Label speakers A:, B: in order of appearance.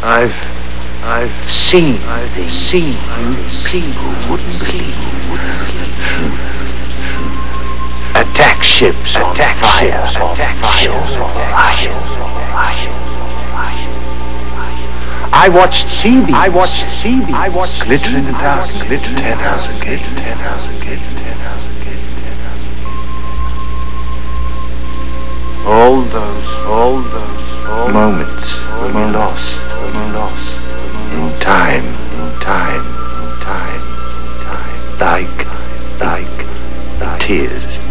A: I've seen people wouldn't believe. Attack ships on fire. I watched Seabeams glitter in the dark, glitter 10,000 glitter 10,000 glitter 10,000 glitter 10,000. All those moments when we lost in time, like the tears